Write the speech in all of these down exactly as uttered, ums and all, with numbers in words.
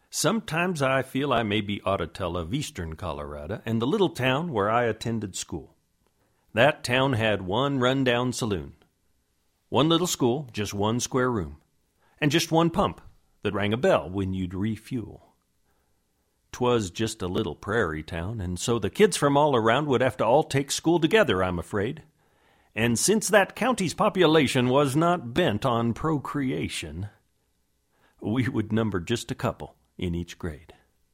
Sometimes I feel I maybe ought to tell of eastern Colorado and the little town where I attended school. That town had one rundown saloon, one little school, just one square room, and just one pump that rang a bell when you'd refuel. 'Twas just a little prairie town, and so the kids from all around would have to all take school together, I'm afraid. And since that county's population was not bent on procreation, we would number just a couple in each grade.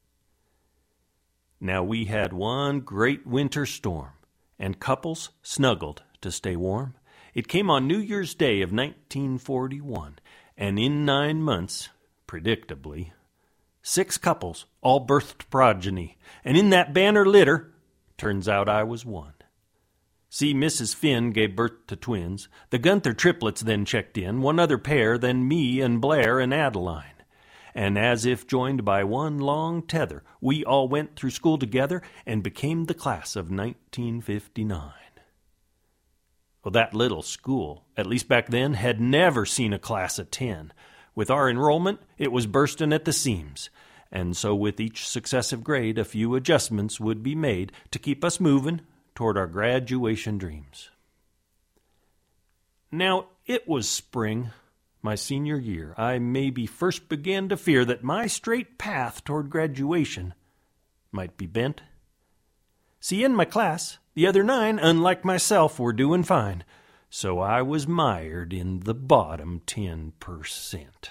Now we had one great winter storm, and couples snuggled to stay warm. It came on New Year's Day of nineteen forty-one, and in nine months, predictably, six couples all birthed progeny, and in that banner litter, turns out I was one. See, Missus Finn gave birth to twins. The Gunther triplets then checked in, one other pair, then me and Blair and Adeline. And as if joined by one long tether, we all went through school together and became the class of nineteen fifty-nine. Well, that little school, at least back then, had never seen a class of ten. With our enrollment, it was bursting at the seams. And so with each successive grade, a few adjustments would be made to keep us moving toward our graduation dreams. Now, it was spring, my senior year. I maybe first began to fear that my straight path toward graduation might be bent. See, in my class, the other nine, unlike myself, were doing fine, so I was mired in the bottom ten percent.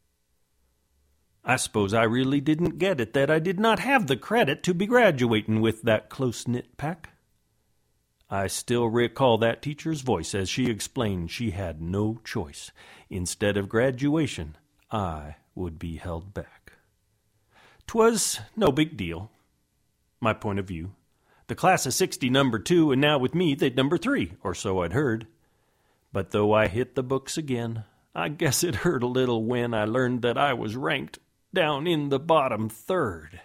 I suppose I really didn't get it that I did not have the credit to be graduating with that close-knit pack. I still recall that teacher's voice as she explained she had no choice. Instead of graduation, I would be held back. 'Twas no big deal, my point of view. The class of sixty numbered two, and now with me they'd number three, or so I'd heard. But though I hit the books again, I guess it hurt a little when I learned that I was ranked down in the bottom third.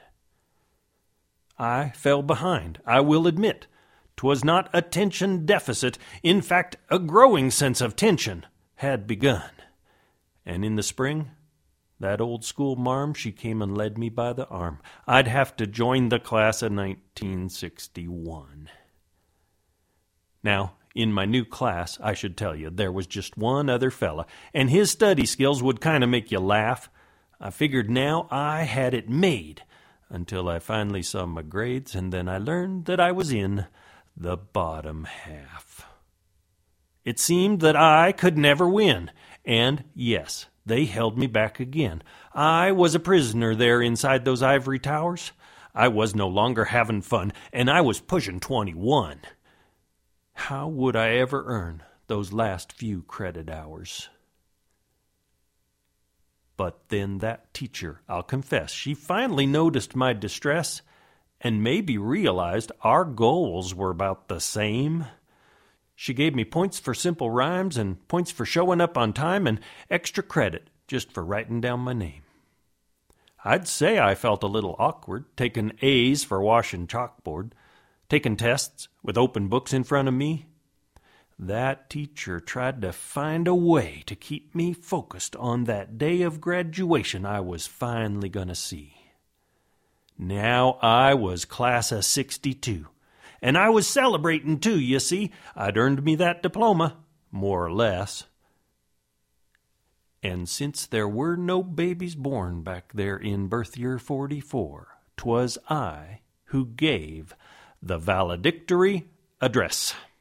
I fell behind, I will admit. 'Twas not attention deficit. In fact, a growing sense of tension had begun. And in the spring, that old school marm, she came and led me by the arm. I'd have to join the class of nineteen sixty-one. Now, in my new class, I should tell you, there was just one other fella, and his study skills would kind of make you laugh. I figured now I had it made, until I finally saw my grades, and then I learned that I was in the bottom half. It seemed that I could never win, and yes, they held me back again. I was a prisoner there inside those ivory towers. I was no longer having fun, and I was pushing twenty-one. How would I ever earn those last few credit hours? But then that teacher, I'll confess, she finally noticed my distress and maybe realized our goals were about the same. She gave me points for simple rhymes and points for showing up on time and extra credit just for writing down my name. I'd say I felt a little awkward, taking A's for washing chalkboard, taking tests with open books in front of me. That teacher tried to find a way to keep me focused on that day of graduation I was finally going to see. Now I was class of sixty-two, and I was celebrating too, you see. I'd earned me that diploma, more or less. And since there were no babies born back there in birth year forty-four, 'twas I who gave the valedictory address.